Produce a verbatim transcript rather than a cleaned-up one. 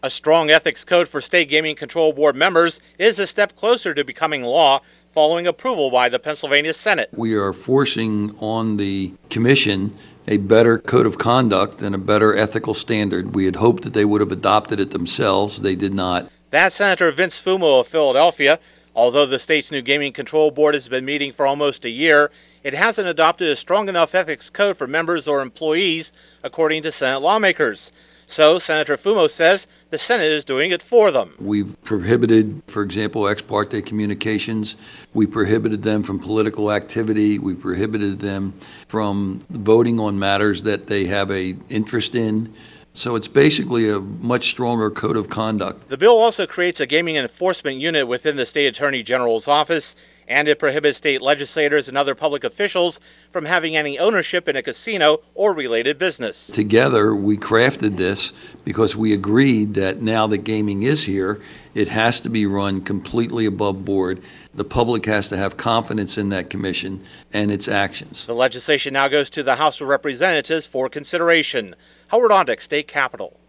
A strong ethics code for State Gaming Control Board members is a step closer to becoming law following approval by the Pennsylvania Senate. We are forcing on the commission a better code of conduct and a better ethical standard. We had hoped that they would have adopted it themselves. They did not. That's Senator Vince Fumo of Philadelphia. Although the state's new Gaming Control Board has been meeting for almost a year, it hasn't adopted a strong enough ethics code for members or employees, according to Senate lawmakers. So, Senator Fumo says the Senate is doing it for them. We've prohibited, for example, ex parte communications. We prohibited them from political activity. We prohibited them from voting on matters that they have an interest in. So it's basically a much stronger code of conduct. The bill also creates a gaming enforcement unit within the State Attorney General's office, and it prohibits state legislators and other public officials from having any ownership in a casino or related business. Together, we crafted this because we agreed that now that gaming is here, it has to be run completely above board. The public has to have confidence in that commission and its actions. The legislation now goes to the House of Representatives for consideration. Howard Ondick, State Capitol.